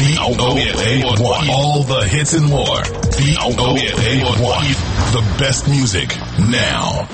B-O-A-1. All the hits and more. B-O-A-1. The best music now.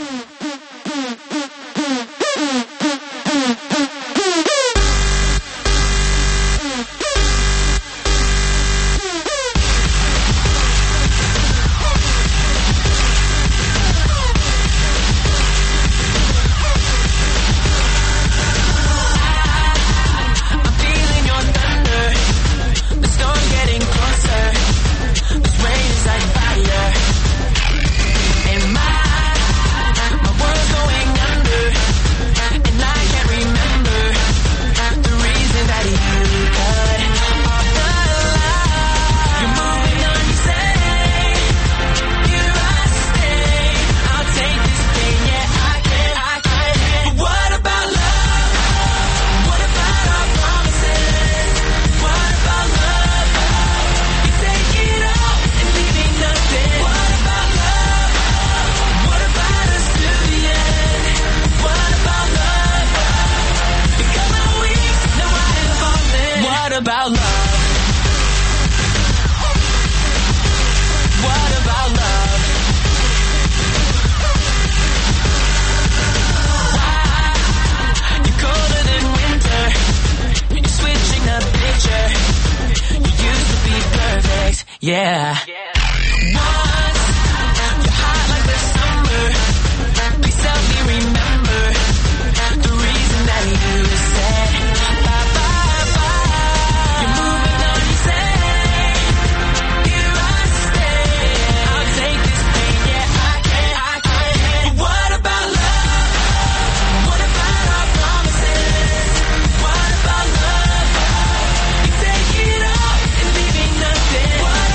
Yeah. Once, you're hot like the summer. Please help me remember the reason that you said bye, bye, bye. You're moving on, you say, here I stay. I'll take this pain, yeah, I can't. But what about love? What about our promises? What about love? You take it all and leave me nothing.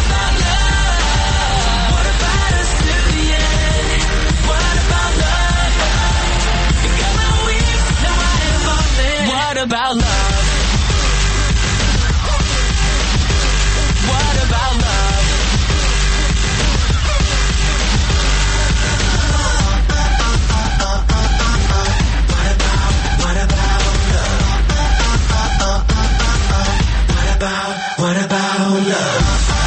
About love? What about love? What about love?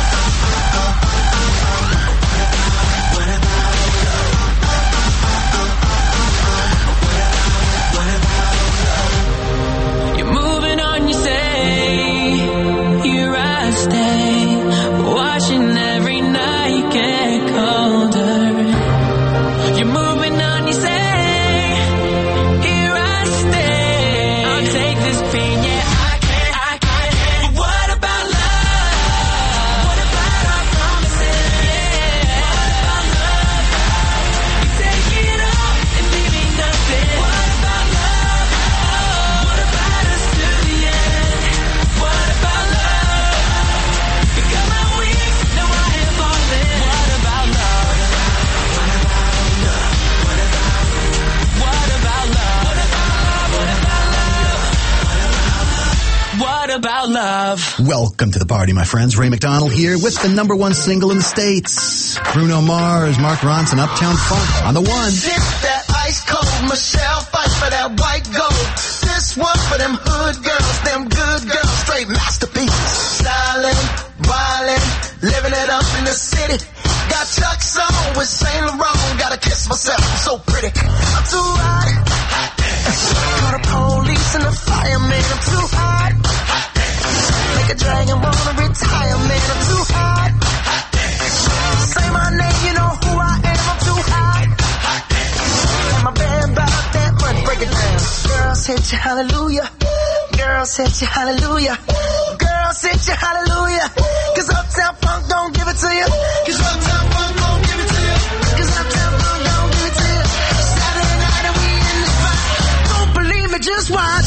About love. Welcome to the party, my friends. Ray McDonald here with the #1 single in the States. Bruno Mars, Mark Ronson, Uptown Funk on the one. This that ice cold Michelle fight for that white gold. This one for them hood girls, them good girls, straight masterpieces. Stylin', wildin', living it up in the city. Got Chuck's on with Saint Laurent. Gotta kiss myself, I'm so pretty. I'm too hot. Call the police and the fireman. I'm too hot. Make a dragon wanna retire, man. I'm too hot. Say my name, you know who I am. I'm too hot. And my band about that money. Break it down. Girls hit you, hallelujah. Girls hit you, hallelujah. Girls hit you, hallelujah. Cause Uptown Funk don't give it to you. Cause Uptown Funk don't give it to you. Cause Uptown Funk don't give it to you. Saturday night and we in the spot. Don't believe me, just watch.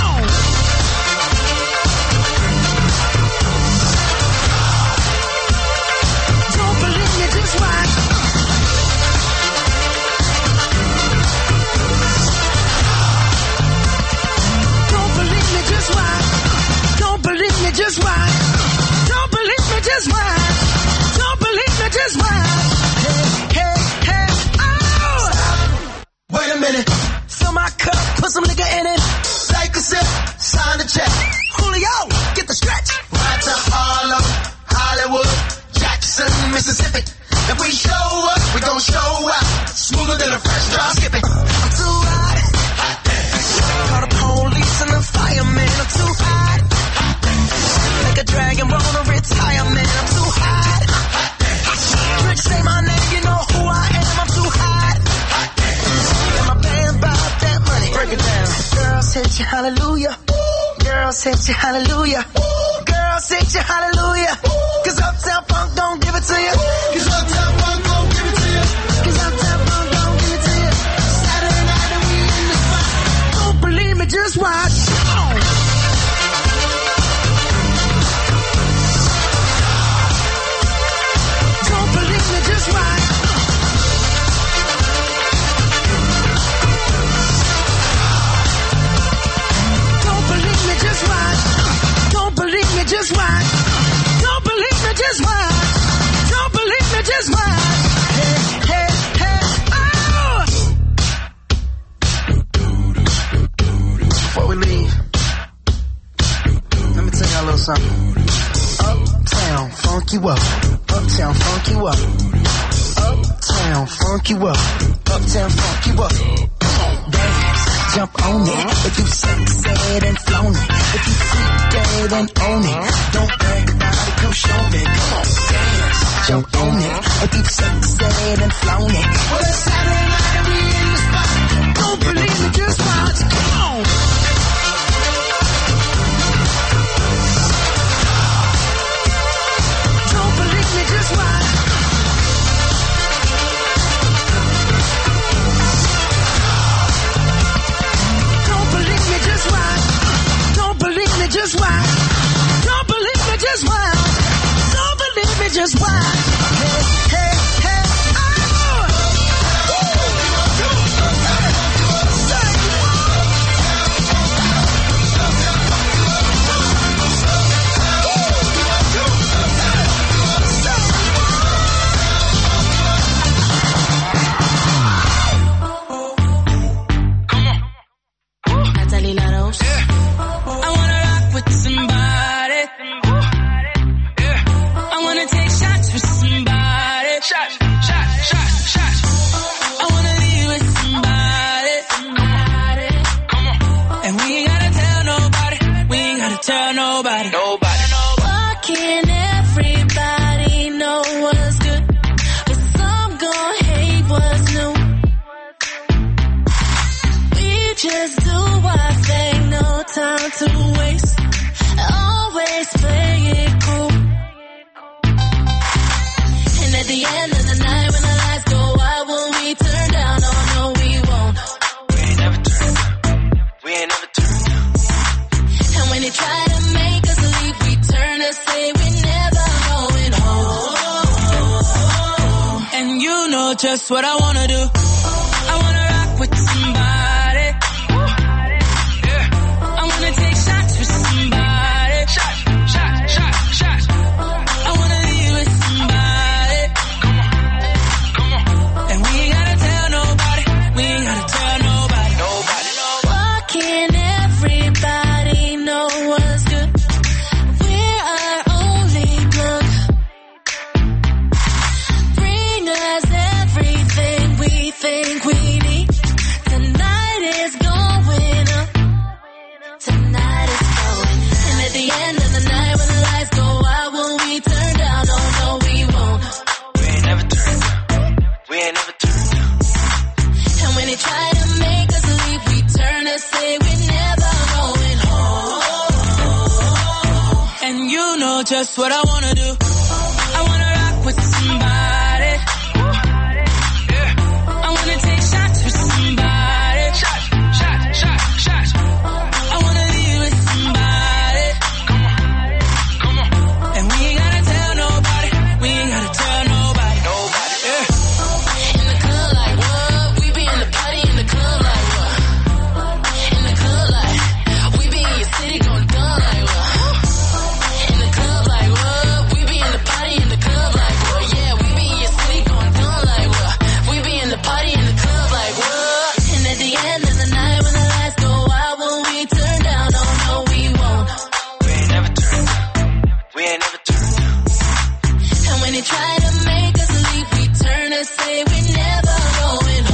Just watch. Don't believe me, just watch. Don't believe me, just watch. Hey, hey, hey, oh! Stop. Wait a minute. Fill my cup, put some nigga in it. Boys hit you hallelujah. Girls hit you hallelujah. Cause Uptown Funk don't give it to you. Cause Uptown Funk don't give it to you. Cause Uptown Funk don't give it to you. Saturday night and we in the spot. Don't believe me, just watch. Don't believe me, just watch. Don't believe me, just watch. Don't believe me, just watch. Don't believe me, just watch. Don't believe me, just watch. Hey, hey, hey, oh! Before we leave, let me tell y'all a little something. Uptown, funk you up. Uptown, funk you up. Uptown, funk you up. Uptown, funk you up. Dance, jump on it. If you said and flown it. If you freak dead and own it. Don't brag about it, come show me. Come on, dance, jump on it. If you said and flown it. Well, it's Saturday night and we in the spot. Don't believe me, just watch. Come on. Don't believe me, just watch. Don't believe me, just watch. Don't believe me, just watch. Don't believe me, just watch. Don't believe me, just watch. Hey, hey, hey, oh! Natalie Laros. I wanna rock with somebody. I wanna take shots with somebody. Shots. I wanna leave with somebody. And we ain't gotta tell nobody. We ain't gotta tell nobody. Why can't everybody know what's good? But some gon' hate what's new. We just do our thing, no time to waste. Always play it cool. And at the end of the night, when the lights go out, will we turn down? Oh no, we won't. We ain't never turned down. And when they try to make us leave, we turn and say we're never going home. And you know just what I wanna do. I wanna rock with somebody. I wanna take shots with somebody. Shots. I wanna leave with somebody. And we ain't gotta tell nobody. Why can't everybody know what's good? We're our only plug. Bring us everything we think we need. Tonight is going up. Tonight is going. And at the end of the night, when the lights go out, will we turn down? Oh no, we won't. We ain't never turned down. And when they try to make us leave, we turn and say we're never going home. And you know just what I wanna do. I wanna rock with somebody. I wanna take shots with somebody. Shots. I wanna leave with somebody. And we ain't gotta tell nobody. Yeah. In the club like what? We be in the party in the club like what? In the club like we be in your city going dumb like what? In the club like what? We be in the party in the club like what? Yeah, we be in your city going dumb like what? We be in the party in the club like what? And at the end of the night, when the lights go out, will we turn down? Oh no, we won't. We ain't never turned down. And when they try to make us leave, we turn and say we're never going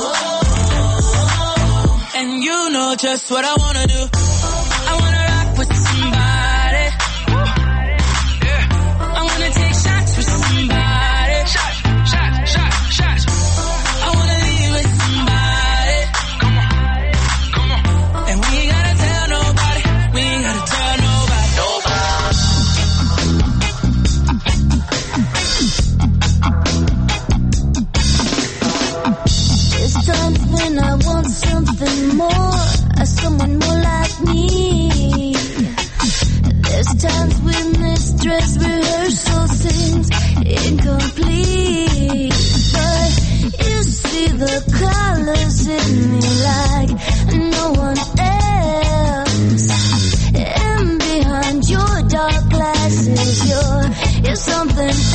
home. And you know just what I wanna do. I wanna rock with somebody. I wanna take shots with somebody. Shots. I wanna leave with somebody. And we ain't gotta tell nobody. We ain't gotta tell times when this dress rehearsal seems incomplete. But you see the colors in me like no one else. And behind your dark glasses, you're something else.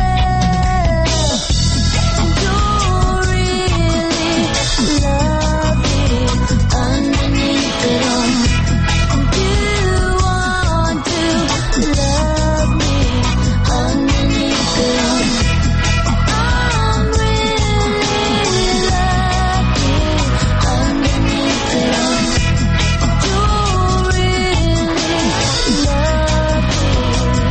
And you're really lovely underneath it all. And you want to love me underneath it all. I'm really lucky underneath it all. You're really lovely.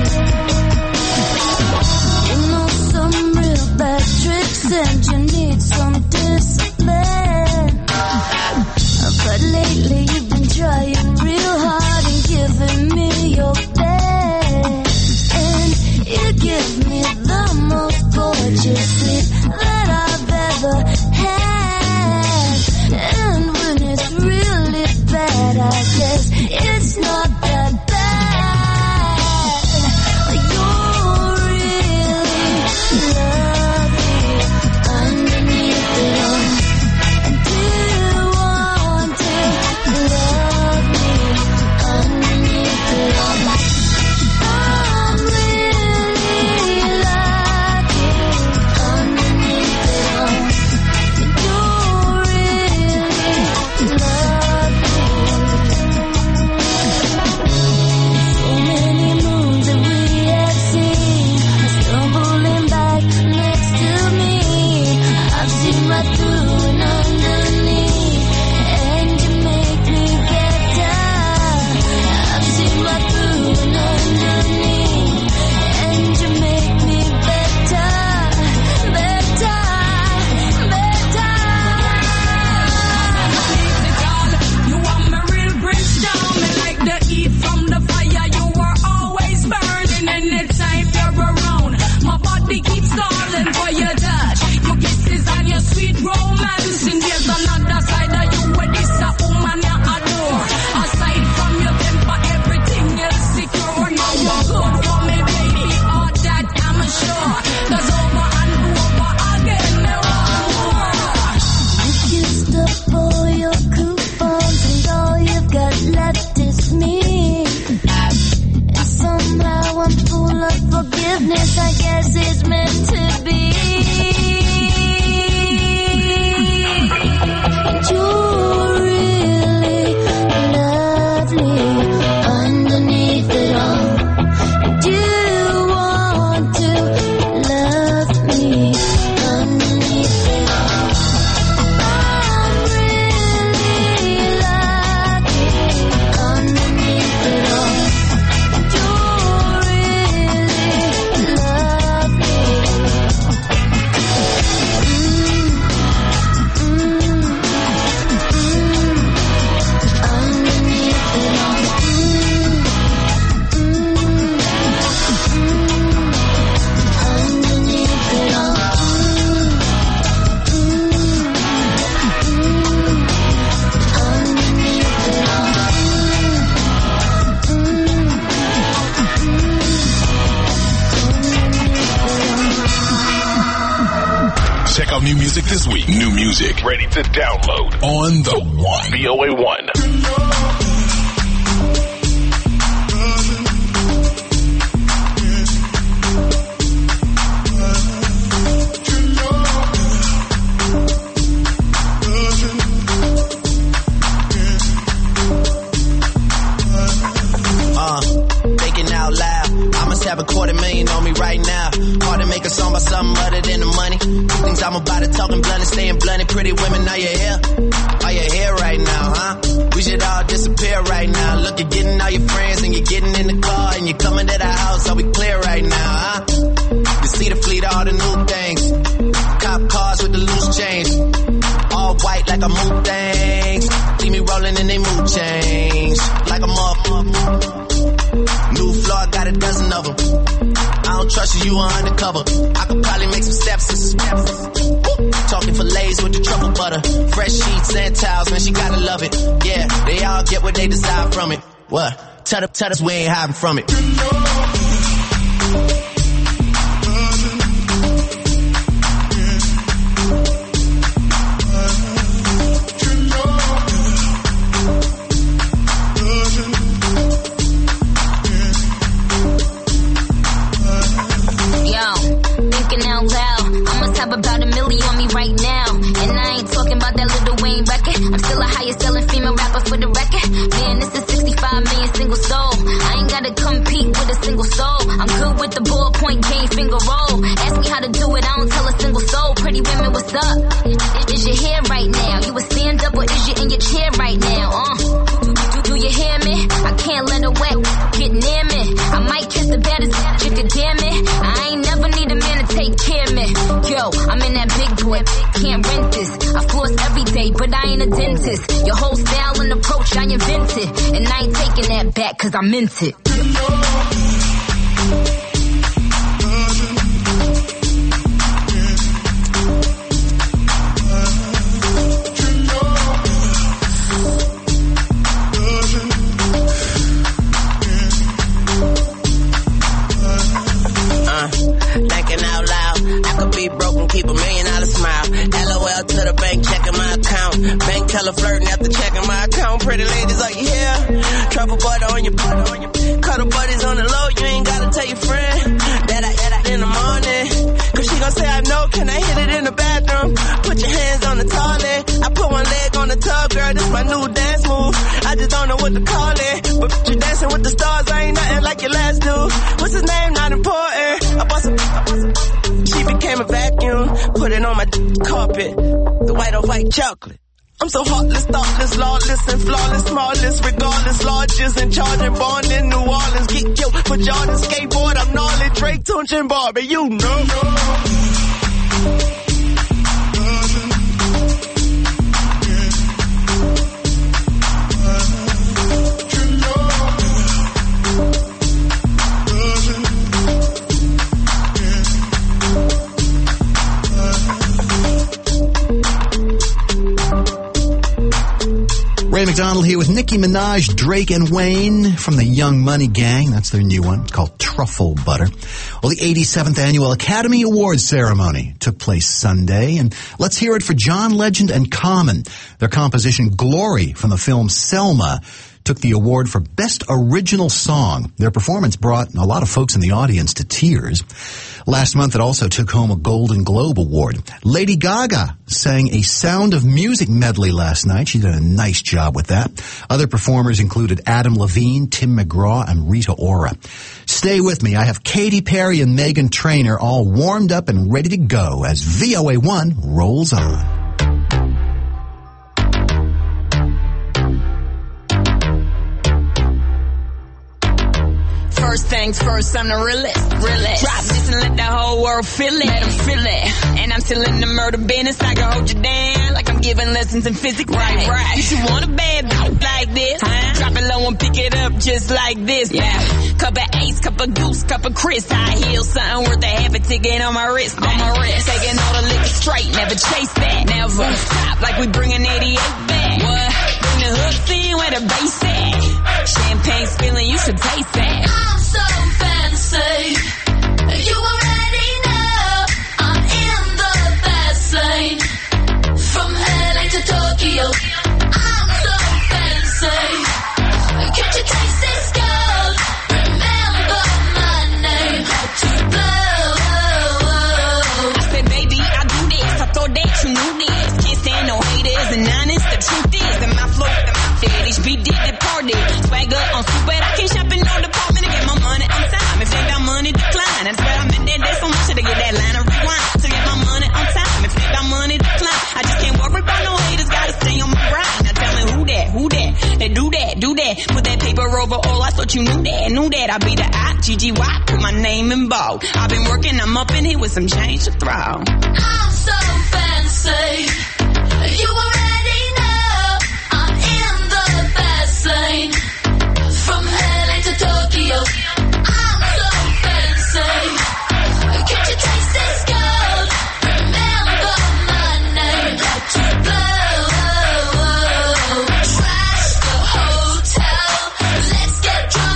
You know some real bad tricks and you need some discipline. But lately you've been trying real hard and giving me your best. And you give me the most gorgeous sleep that I've ever had. And when it's really bad, I guess it's not that bad. You're really lovely underneath it all. And you want to love me underneath it all. I'm really lucky underneath it all. And you're really lovely. So many moons that we have seen are stumbling back next to me. I've seen right through and underneath, and you make me better. I've seen right through and underneath, and you make me better, better, better. You want me real brimstone, me like the heat from the fire. You were always burning anytime you're around. My body keeps calling for your touch, your kisses and your sweet romance. And there's another side of you where this a woman you adore. Aside from your temper, everything else secure. Now you're good for me, baby, all that I'm sure. 'Cause over and over again, there are more. You used up all your coupons and all you've got left is me. And somehow I'm full of forgiveness, I guess it's meant to be. And you're really lovely underneath it all. And you want to love me underneath it all. I'm really lucky underneath it all. You're really lovely. Underneath it all. Underneath it all. Underneath it all. Check out new music this week. New music ready to download on the One. VOA1. Thinking out loud, I must have $250,000 on me right now. Hard to make a song about something other than the money. Two things I'm about to talking blunt and staying blunt. Pretty women, are you here? Are you here right now, huh? We should all disappear right now. Look, you're getting all your friends and you're getting in the car and you're coming to the house. Are we clear right now, huh? You see the fleet, all the new things. Cop cars with the loose change. All white like a mood things. See me rolling in they mood change. Like a motherfucker. New floor, I got a dozen of them. I don't trust you, you are undercover. I could probably make some steps and some steps. Talking fillets with the truffle butter. Fresh sheets and towels, man, she gotta love it. Yeah, they all get what they desire from it. What? Tell us we ain't hiding from it. About $1 million on me right now. And I ain't talking about that Lil Wayne record. I'm still a highest selling female rapper for the record. Man, this is 65 million single soul. I ain't gotta compete with a single soul. I'm good with the ballpoint game finger roll. Ask me how to do it, I don't tell a single soul. Pretty women, what's up? Is your hair right now? You a stand up or is you in your chair right now? Do you hear me? I can't let her wet get near me. I might kiss the baddest chick, damn it. I ain't never need a man to take care of me. Yo, I'm in that big boy, can't rent this. I floss every day, but I ain't a dentist. Your whole style and approach I invented, and I ain't taking that back cause I meant it. Thinking out loud, I could be broken, keep $1 million smile. LOL to the bank, checking my account. Bank teller flirting after checking my account. Pretty ladies, are you here? Truffle butter on your cuddle buddies on the low. You ain't gotta tell your friend that I in the morning. Cause she gon' say I know, can I hit it in the bathroom? Put your hands on the toilet. I put one leg on the tub, girl, this my new dance move. I just don't know what to call it. But you're dancing with the stars, I ain't nothing like your last dude. What's his name? Not important. I bought some. She became a vacuum, put it on my carpet, the white on white chocolate. I'm so heartless, thoughtless, lawless, and flawless, smallest, regardless, largest, and charging, born in New Orleans. Get killed for Jordan, skateboard, I'm gnarly, Drake, Tunch, and Barbie, you know. Ray McDonald here with Nicki Minaj, Drake, and Wayne from the Young Money Gang. That's their new one. It's called Truffle Butter. Well, the 87th Annual Academy Awards ceremony took place Sunday, and let's hear it for John Legend and Common. Their composition Glory from the film Selma took the award for Best Original Song. Their performance brought a lot of folks in the audience to tears. Last month, it also took home a Golden Globe Award. Lady Gaga sang a Sound of Music medley last night. She did a nice job with that. Other performers included Adam Levine, Tim McGraw, and Rita Ora. Stay with me. I have Katy Perry and Meghan Trainor all warmed up and ready to go as VOA1 rolls on. First things first, I'm the realest. Drop this and let the whole world feel it. Let them feel it. And I'm still in the murder business. I can hold you down like I'm giving lessons in physics. Right. You should want a bad bitch like this. Huh? Drop it low and pick it up just like this. Yeah. Cup of Ace, cup of Goose, cup of Chris. I heal something worth a half a ticket on my wrist. Taking all the liquor straight, never chase that. Never stop like we bringing 88 back. What? Bring the hooks in where the bass at. Champagne spilling, you should taste that. I'm so fancy. You already know I'm in the fast lane. From LA to Tokyo, I'm so fancy. Can't you taste this gold? Remember my name. To blow. I said, baby, I do this. I thought that you knew this. Can't stand no haters and honest. The truth is that my flow, HB did the party. Swagger on super, I can't shop in no department to get my money on time. If they got money, decline. That's why I'm in there. There's so much to get that line of rewind. To get my money on time. If they got money, decline. I just can't worry about no haters. Gotta stay on my grind. Now tell me who that? They do that. Put that paper over all. I thought you knew that. I be the I-G-G-Y. Put my name in bold. I've been working, I'm up in here with some change to throw. I'm so fancy. You already know I'm in the fast lane. From LA to Tokyo, I'm so fancy. Can't you taste this gold? Remember my name. To blow. Trash the hotel. Let's get drunk.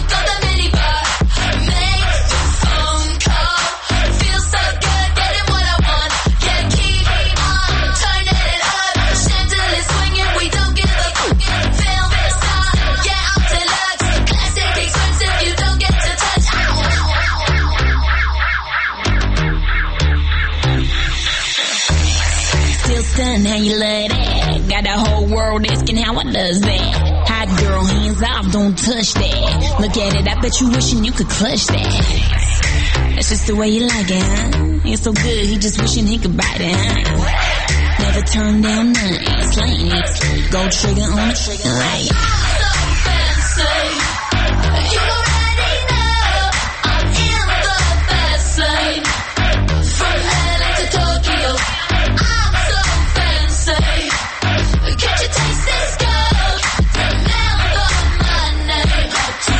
Darling, how you love that? Got the whole world asking how I does that. Hot girl, hands off, don't touch that. Look at it, I bet you wishing you could clutch that. That's just the way you like it, huh? It's so good, he just wishing he could bite it, huh? Never turn down nothing, slaying it. Gold trigger on the trigger like I'm so fancy. You already know I'm in the fast lane. From LA to Tokyo, I'm so fancy. Can't you taste this gold? Remember my name, up to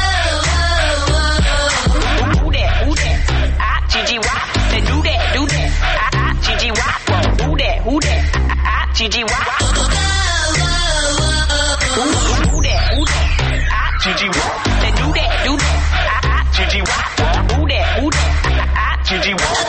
blow. Who that? Ah, Gigi Wop. Say do that. Ah, Gigi Wop. Who that? Ah, Gigi Wop. Who that? Ah, Gigi Wop. Say do that. Ah, Gigi Wop. Who that? Ah, Gigi Wop.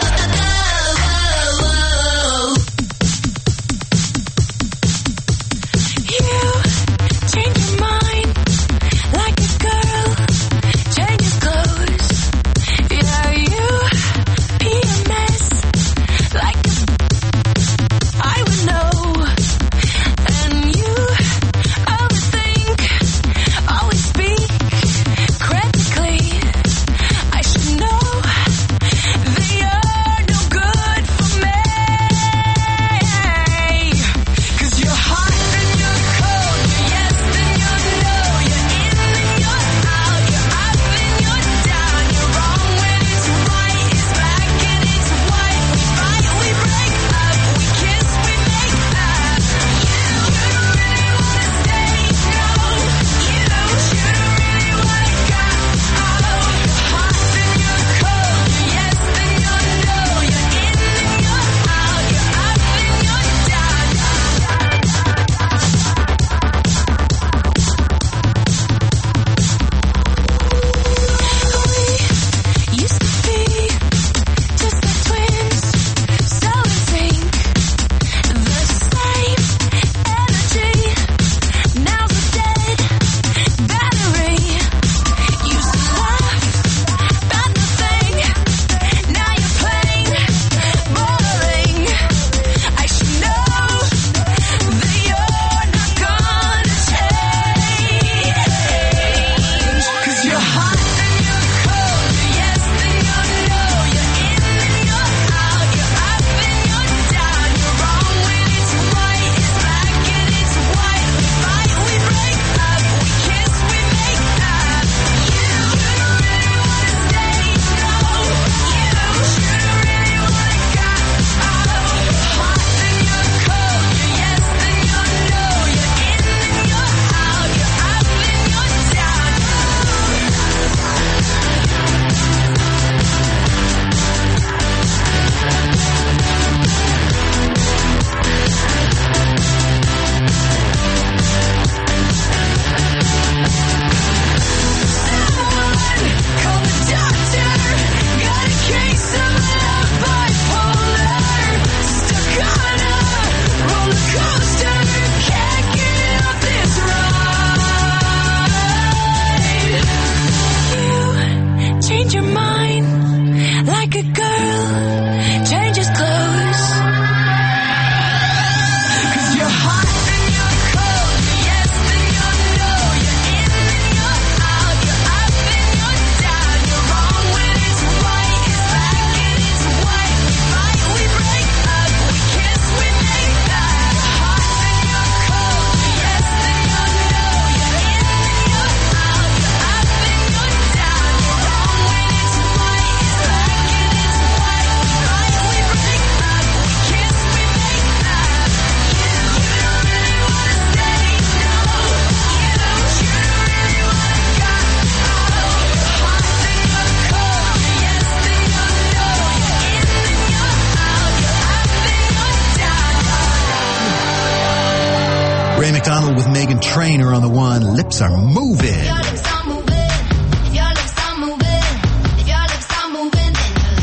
Ray McDonald with Megan Trainor on the one. Lips are moving. If your lips are moving, if your lips are moving, if your lips are moving, then you're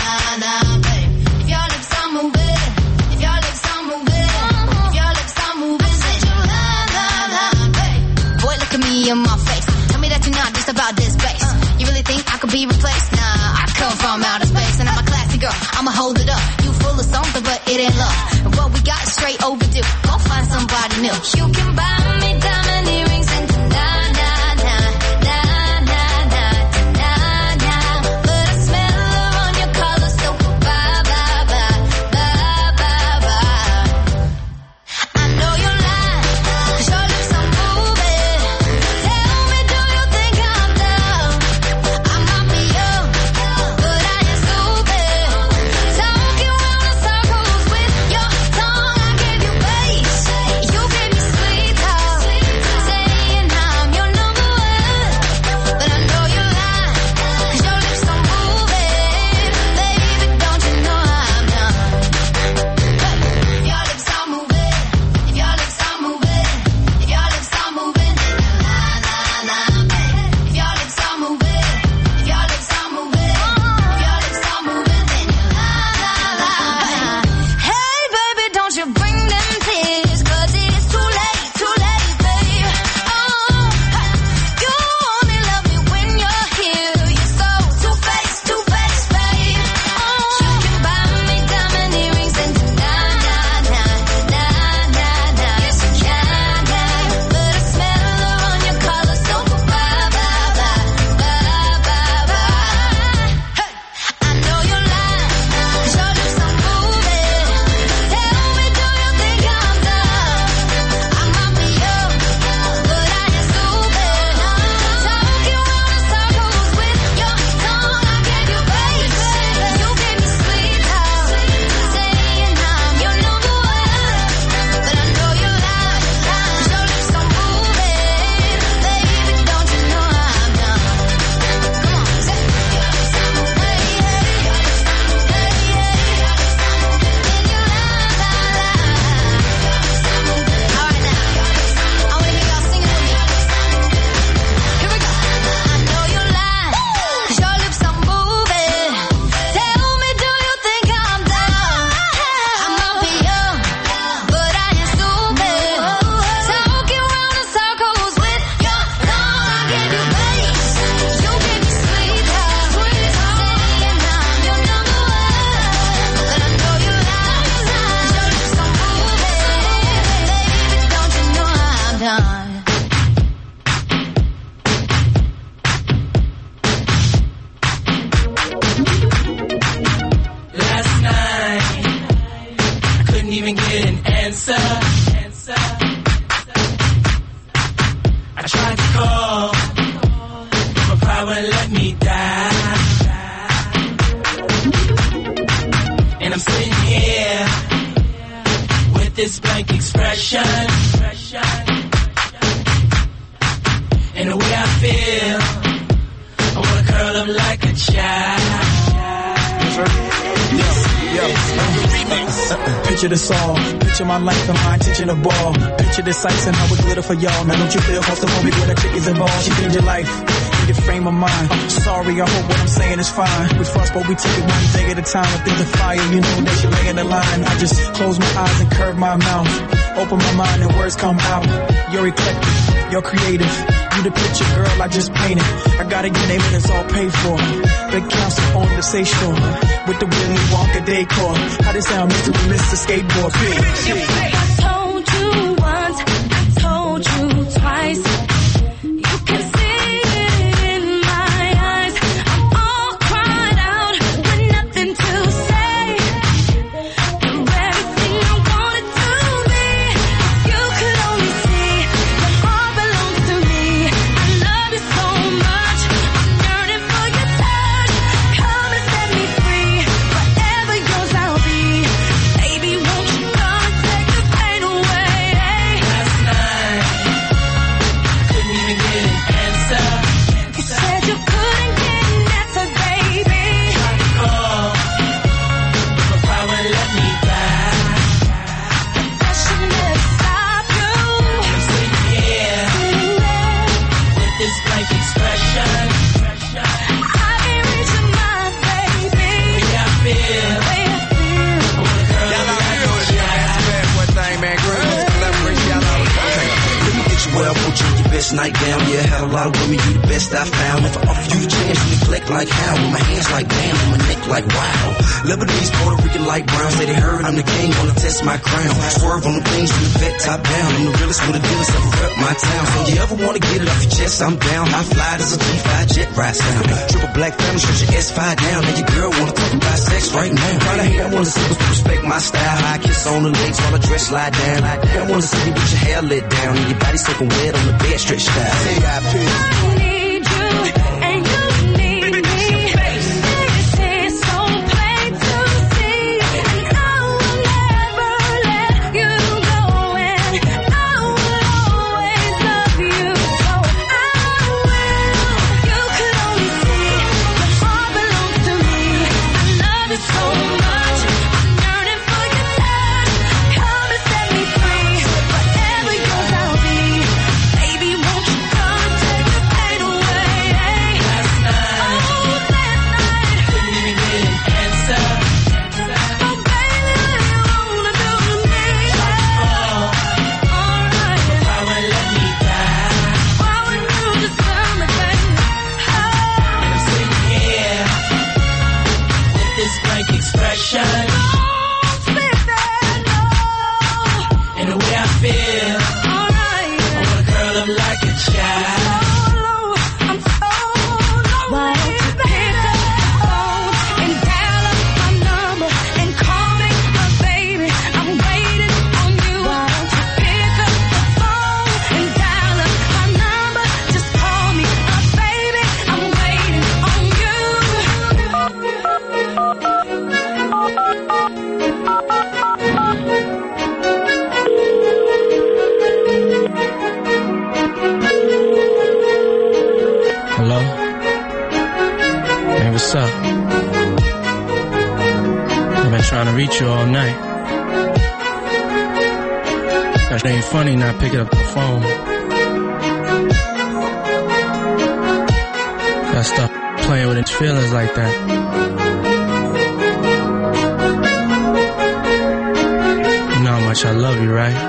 la, babe. If your lips are moving, if your lips are moving, if your lips are moving, then you're la, babe. Boy, look at me in my face. Tell me that you're not just about this bass. You really think I could be replaced? Nah, I come from outer space and I'm a classy girl. I'ma hold it up. You full of something, but it ain't love. And what we got is straight already knew. You can buy me diamond earrings and but I smell her on your collar, so bye, bye, bye, bye, bye, bye. I know you're lying, 'cause your lips are moving. Tell me, do you think I'm dumb? I might be young, but I ain't stupid. Talking round in circles with your tongue. I gave you bass, you gave me sweet talk, saying I'm your number one. But I know you're lying, 'cause your lips are moving. Baby, don't you know I'm done? If your lips are moving, if your lips are moving, if your lips are moving, then if your lips are moving, if your lips are moving, if your lips are moving, then hey baby, don't you bring them tears, 'cause it's too late, babe. You only love me when you're here. You're so two-faced, babe. You can buy me diamond earrings and yes you can, but I smell her on your collar, so bye, bye, bye, bye, bye, bye. Hey, I know you're lying, 'cause your lips are moving. Tell me, do you think I'm dumb? I might be young, but I ain't stupid. Talking round in circles with your tongue. I gave you bass, you gave me sweet talk, saying I'm your number one. But I know you're lying, 'cause your lips are moving. Baby, don't you know I'm done? Come on, say your lips are moving. Your lips are moving. And you all right now, I wanna hear y'all singing with me. Here we go. I know you're lying, 'cause your lips are moving. Tell me, do you think I'm dumb? I might be young, but I ain't stupid. Talking round in circles with your tongue. I gave you bass, you gave me sweet talk, saying I'm your number one. But I know you're lying, 'cause your lips are moving. Baby, don't you know I'm done? Last night, I couldn't even get an answer. I tried to call, but my pride wouldn't let me die. And I'm sitting here with this blank expression. And the way I feel, I wanna curl up like a child. Picture the song, picture my life and my intention of ball. Picture the sights and how it glitter for y'all. Now don't you feel claustrophobic when a chick is involved? She changed your life, in your frame of mind. I'm sorry, I hope what I'm saying is fine. We frost, but we take it one day at a time. If there's a fire, you know that you lay in the line. I just close my eyes and curve my mouth. Open my mind and words come out. You're eclectic, you're creative. You the picture, girl, I just painted. I got your name and it's all paid for. Big council on the say shore. With the Willy Wonka decor. How this sound, Mr. Skateboard? I told you once, I told you twice. You can see it in my eyes. I'm all cried out with nothing to say. You're everything I wanted to be. You could only see your heart belongs to me. I love you so much, I'm yearning for your touch. Come and set me free, forever yours I'll be. Baby, won't you come and take the pain away? this nightgown. Yeah, had a lot of women, you the best I found. If I offer you the chance, you neglect like how? With my hands like damn, and my neck like wow. Lebanese, Puerto Rican, like brown. Say they heard I'm the king, wanna test my crown. Swerve on the things from the vet top down. I'm the realest with the dealers, ever rep my town. So you ever wanna get it off your chest, I'm down. High fly, there's a G5 jet ride sound. Triple black family, shut your S5 down. And your girl wanna talk about sex right now. Probably hate I wanna see but respect my style. High kiss on the legs while I dress slide down. I wanna see you with your hair let down and your body soaking wet on the bed stretched out. I need you and you need me. This is so plain to see, and I will never let you go, and I will always love you. So I will. You could only see your heart belongs to me. I love it so much. I'm yearning for your touch. Come and set me free. Whatever yours I'll be. Baby, won't you come take the pain away? Last night, couldn't even get an answer. Oh, baby, what you wanna do to me? Alright. Why would let me die? Why would you just tell me, baby? And I'm sitting here with this blank expression. Don't sit there, no. And the way I feel, alright. I wanna curl up like a child. I'm so low. Why don't you pick up the phone and dial up my number and call me my baby? I'm waiting on you. Why don't you pick up the phone and dial up my number? Just call me my baby. I'm waiting on you. Hello? Hey, what's up? I've been trying to reach you all night. That ain't funny not picking up the phone. Gotta stop playing with its feelings like that. You know how much I love you, right?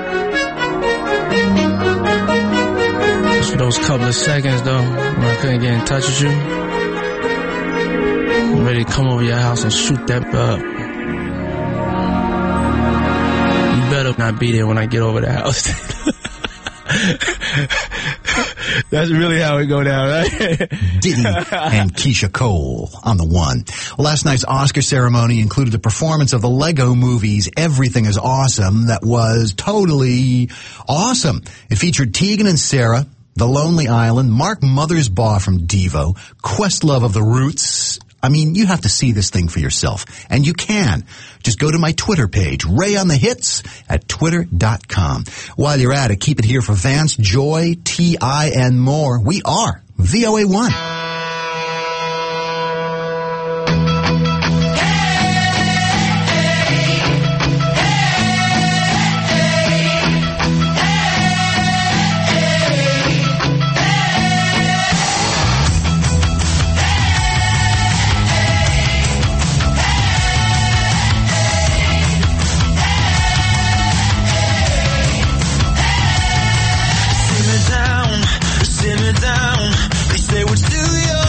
Just for those couple of seconds, though, when I couldn't get in touch with you, I'm ready to come over your house and shoot that up. You better not be there when I get over the house. That's really how it go down, right? Diddy and Keisha Cole on the one. Well, last night's Oscar ceremony included a performance of the Lego movie's Everything is Awesome that was totally awesome. It featured Tegan and Sarah, The Lonely Island, Mark Mothersbaugh from Devo, Questlove of The Roots. I mean, you have to see this thing for yourself. And you can. Just go to my Twitter page, Ray on the Hits at twitter.com. While you're at it, keep it here for Vance, Joy, T.I., and more. We are VOA1. Simmer down. They say what's to your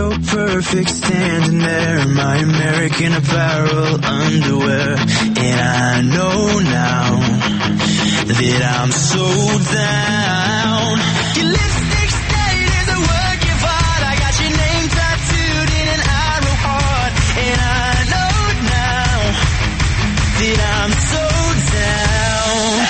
so perfect standing there in my American Apparel underwear. And I know now that I'm so down. Your lipstick stain is a work of art. I got your name tattooed in an arrow heart. And I know now that I'm so down.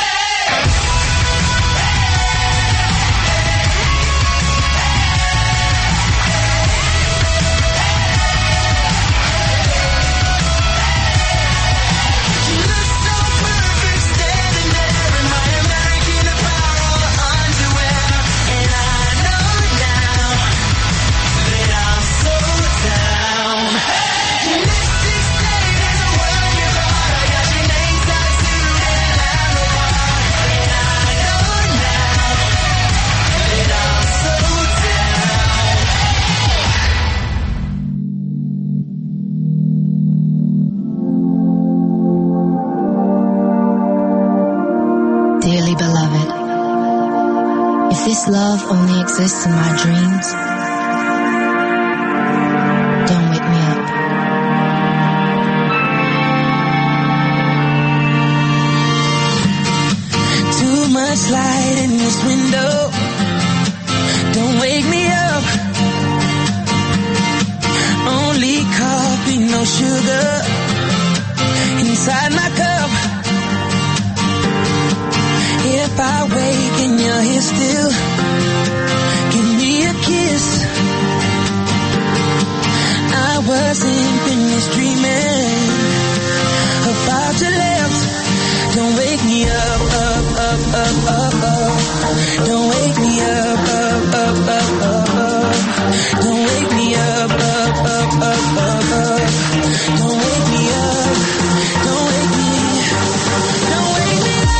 Dearly beloved, if this love only exists in my dreams, don't wake me up. Too much light in this window, don't wake me up. Only coffee, no sugar, inside my cup. If I wake and you're here still, give me a kiss. I wasn't finished dreaming about your lips. Don't wake me up, up, up, up, up, up. Don't wake me up, up, up, up, up, up. Don't wake me up, up, up, up, up, up. Don't wake me up, don't wake me, don't wake me up.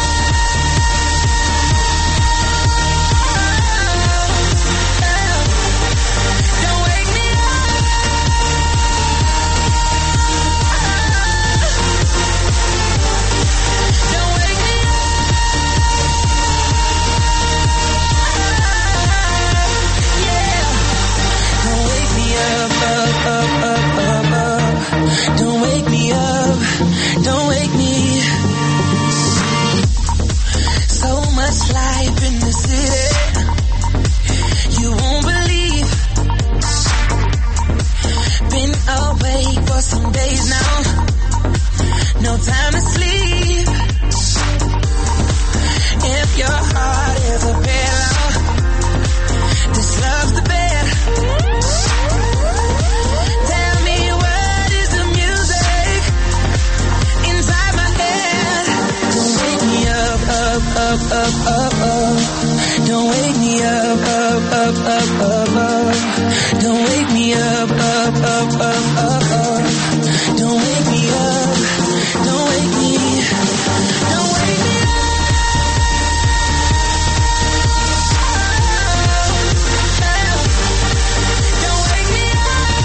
Don't wake me up, don't wake me. So much life in the city, you won't believe. Been awake for some days now, no time to sleep. If your heart is a pillow, this love's the bed. Up, up, up, up. Don't wake me up, up, up, up, up, up. Don't wake me up, up, up, up, up, up. Don't wake me up, don't wake me, don't wake me up. Don't wake me up.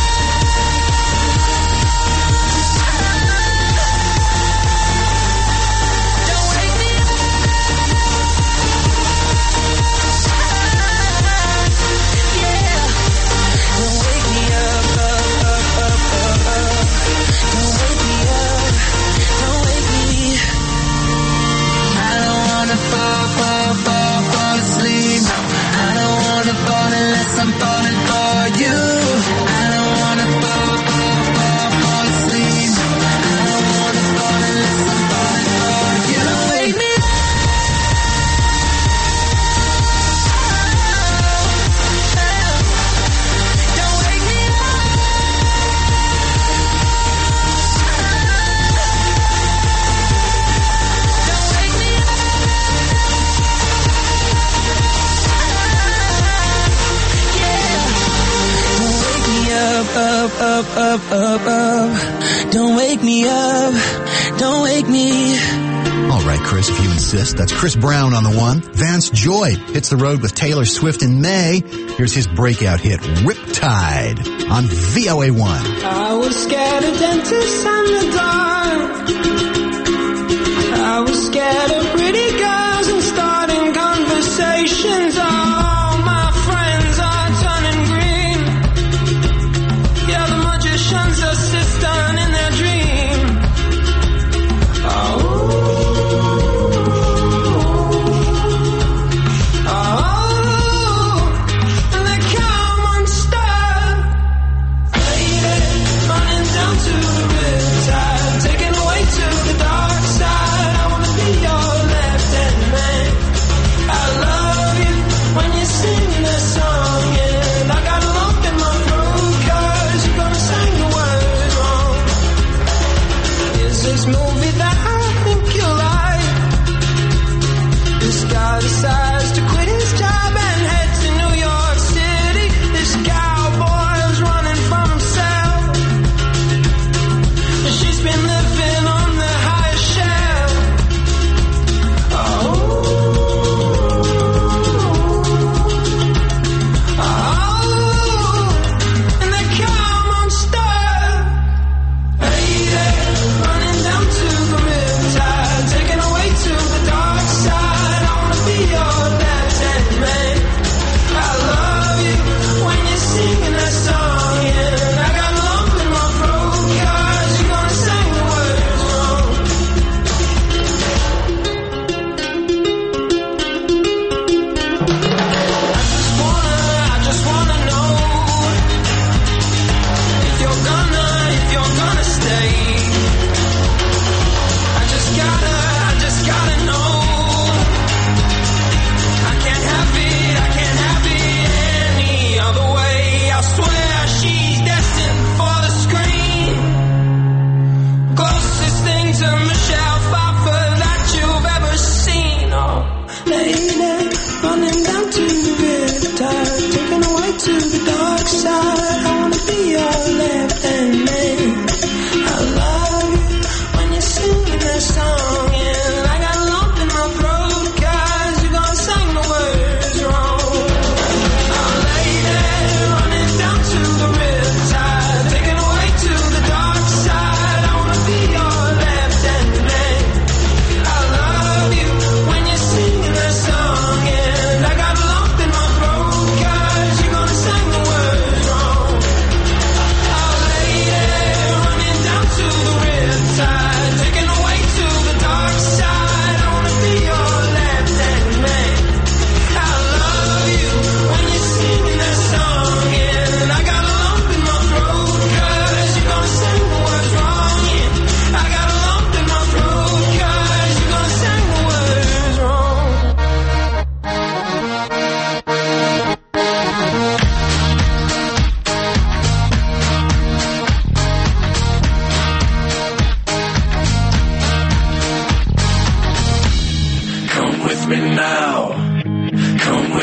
I'm falling for you. I don't wanna fall asleep. I don't wanna fall unless I'm falling for you. Don't wake me up. Don't wake me up. Don't wake me up. Up, up, up, up, up. Don't wake me up. Don't wake me. All right, Chris, if you insist. That's Chris Brown on the one. Vance Joy hits the road with Taylor Swift in May. Here's his breakout hit, Riptide, on VOA1. I was scared of dentists and the dark. I was scared of pretty girls and starting conversations. All my friends are turning green.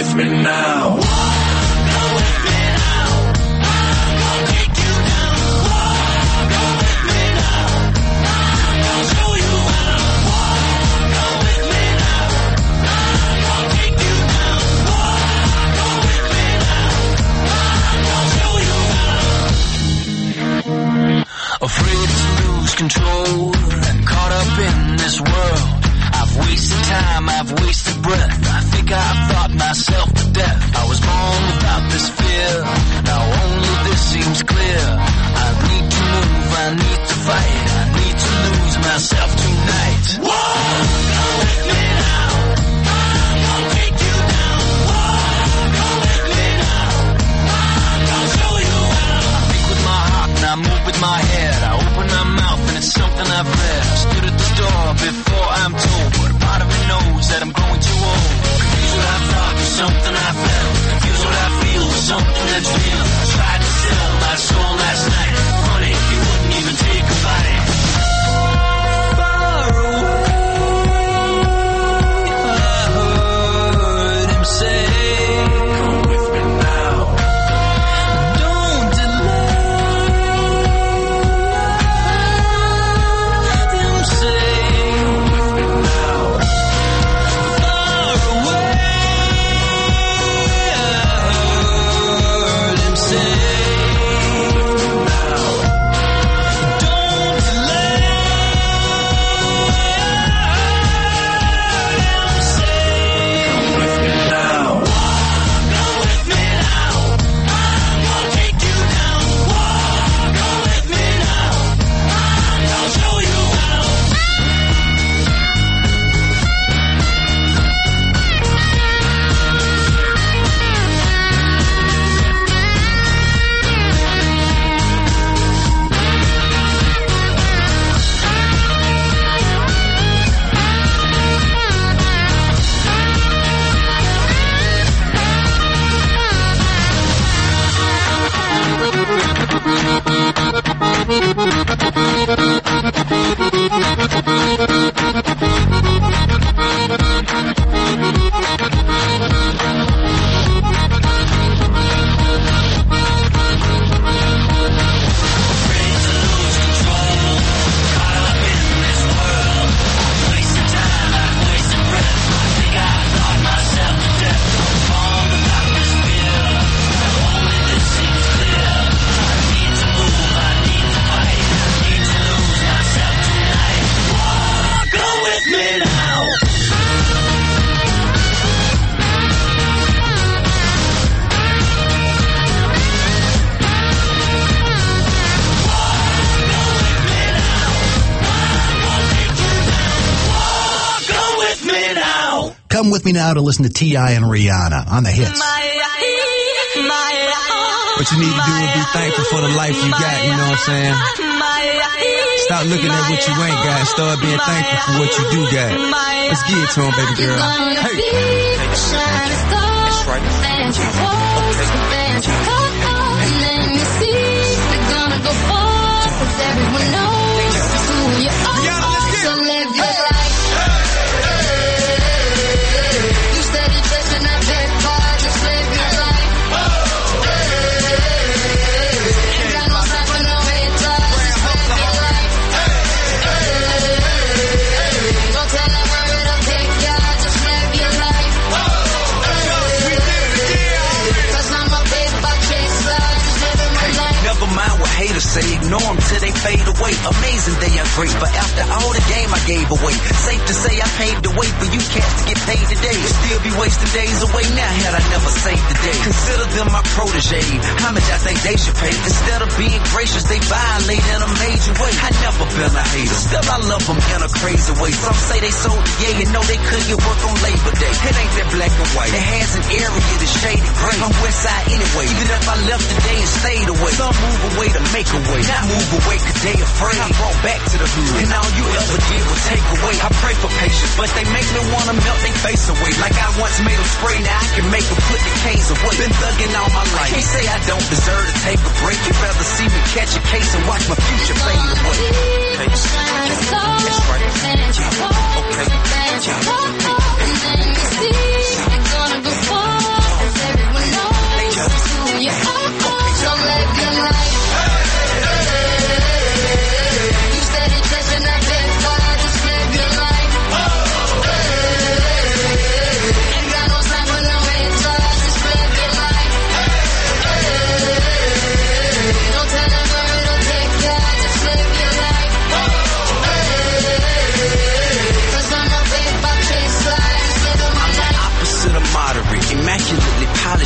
with me now. Afraid to lose control and caught up in this world. I've wasted time, I've wasted breath. I think I've thought myself to death. I was born without this fear. Now only this seems clear. I need to move, I need to fight. I need to lose myself tonight. Whoa, go with me now. I'm gonna take you down. Whoa, go with me now. I'm gonna show you how. I think with my heart and I move with my head. I open my mouth and it's something I've read. I stood at the door before I'm told, but a part of me knows that I'm growing too old. Confused what I thought with something I felt. Confused what I feel with something that's real. I tried to sell my soul last night. Funny, you wouldn't even take a bite. Far away, I heard him say, come with me now. Don't delay. Him say, come with me now. Far away, I heard him say, now. Don't delay. Him say, come with me now. Go with me now. I'm gonna take you down. Go with me now. I'm gonna show you how. Come with me now to listen to T.I. and Rihanna on the hits. What you need to do is be thankful for the life you got, you know what I'm saying? Stop looking at what you ain't got. Start being thankful for what you do got. Let's get it to him, baby girl. Hey. That's right. Let me see. We're gonna go far, 'cause everyone knows who you are. So live your life. You said you're dressing that big car, just live your life. Ain't got no time for no haters, just live your life. Don't tell them where it'll take ya, just live your life. 'Cause I'm a big buck chaser, just living my life. Never mind what haters say, ignore them till they fade away. Amazing they are great, but after all the game I gave away. Safe to say I paved the way for you cats to get paid today. Still be wasting days away now had I never saved the day. Consider them my protege. How much I think they should pay? Instead of being gracious, they violate in a major way. I never been a hater, still I love them in a crazy way. Some say they sold the yay and know they couldn't get work on Labor Day. It ain't that black and white, it has an area that's shaded gray. I'm west side anyway, even if I left today and stayed away. Some move away to make a way, not move away 'cause they afraid. I brought back to the hood, and all you ever did was take away. I pray for patience, but they make me wanna melt their face away. Like I once made them spray, now I can make them put the canes away. Been thugging all my life, can't say I don't deserve to take a break. You'd rather see me catch a case and watch my future fade away. That's right. And then you see, we're gonna go far.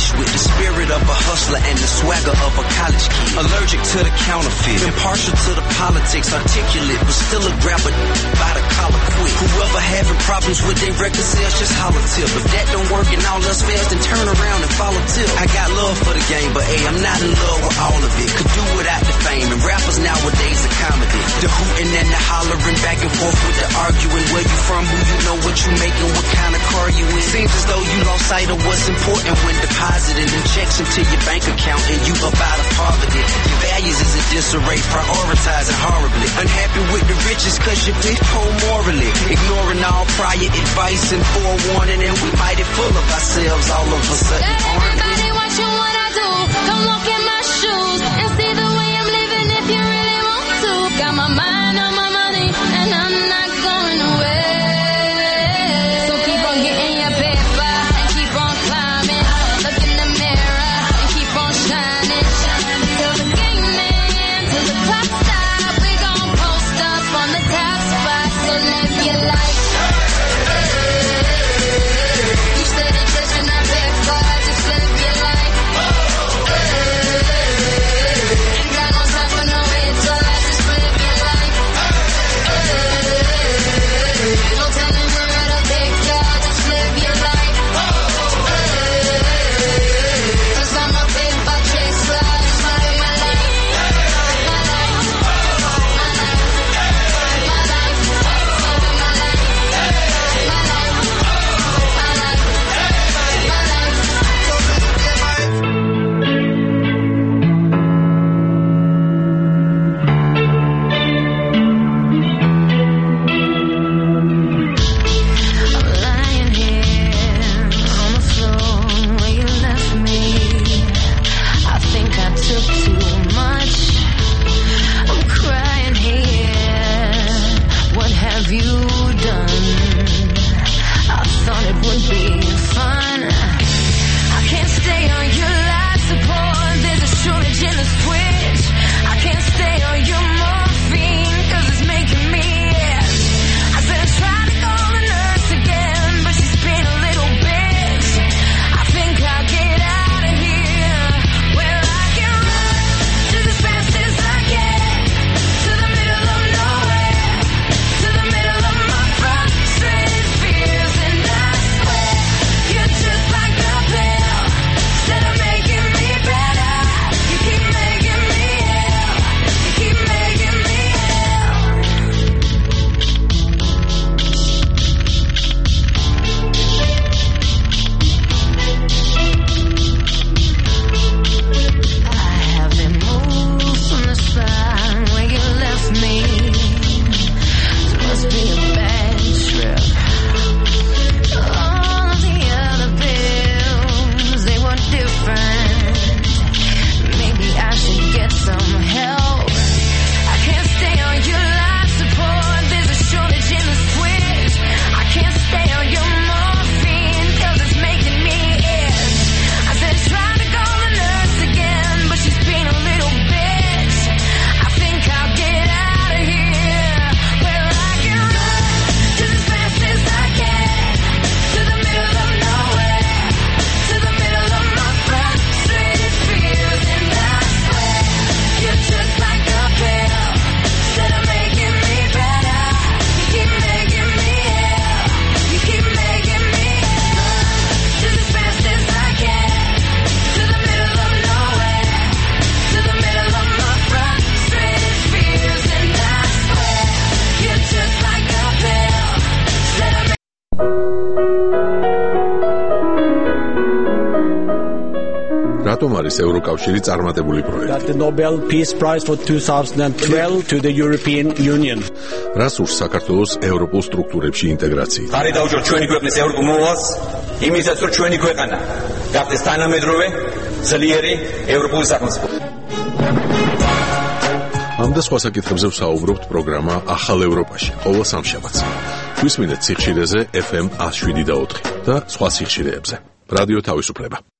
polished with the spirit of a hustler and the swagger of a college kid. Allergic to the counterfeit, impartial to the politics, articulate, but still a grabber by the collar quick. Whoever having problems with their record sales, just holler tip. If that don't work and all else fails, then turn around and follow tip. I got love for the game, but hey, I'm not in love with all of it. Could do without the fame, and rappers nowadays are comedy. The hooting and the hollering, back and forth with the arguing. Where you from, who you know, what you making, what kind of car you in. Seems as though you lost sight of what's important when depositing in checks into your bank account and you up out of poverty. Your values is in disarray, prioritizing horribly. Unhappy with the riches cause you fit poor morally. Ignoring all prior advice and forewarning, and we mighty full of ourselves all of a sudden. Let everybody watching what I do. Come walk in my shoes and see the way I'm living if you really want to. Got my mind on my money and I'm not going away. So keep on getting your paper and keep on climbing. Look in the mirror and keep on shining. Till the game ends, till the clock stops. We gon' post up on the top spot. So live your life. You said it just in that paper. Just live your life. Ain't got no time for no haters. Just live your life. No telling where it'll take you. Just live your life. Cause I'm a paper chaser. Just live my life. My life. My life. My life. Living my life. My life. My life. My I'm lying here on the floor where you left me. I think I took too much. I'm crying here. What have you done? I thought it would be fun. I can't stay on your life support. There's a shortage in the switch. I can't stay on your morphine cause it's making me itch. I said I tried to call the nurse again, but she's been a little bitch. I think I'll get out of here where I can run just as fast as I can to the middle of nowhere, to the middle of my frustrated fears. And I swear you're just like a pill, instead of making me better, you keep making me ill. You keep making me I have been moved from the spot where you left me. It must be a bad trip. All of the other pills, they were different. Maybe I should get some help. I can't stay on your life support. There's a shortage in the switch. I can't stay on your morphine cause it's making me itch. I said try to call the nurse again, but she's been a little bitch. I think I'll get out of here where I can run just as fast as I can to the middle of nowhere, to the middle of my frustrated fears. And I swear you're just like a pill, instead of making me better, you keep making me ill. You keep making me ill. Just as fast as I can to the middle of nowhere, to the middle of my frustrated fears. And I swear you're just like a pill, instead of რატომ არის ევროკავშირი წარმატებული პროექტი? That the Nobel Peace Prize for 2012 to the European Union. რას ურს საქართველოს ევროპულ სტრუქტურებში ინტეგრაციით? ხარი დაუჭროთ ჩვენი ქვეყნის ევროპულ მოვალს, იმისაც რომ ჩვენი ქვეყანა გახდეს თანამედროვე, ძლიერი ევროპული სახელმწიფო. ამ და სხვა საკითხებზე ვსაუბრობთ პროგრამა ახალ ევროპაში ყოველ სამშაბათს. გვისმინეთ სიხშირეზე FM 107.4 და სხვა სიხშირეებზე. რადიო თავისუფლება.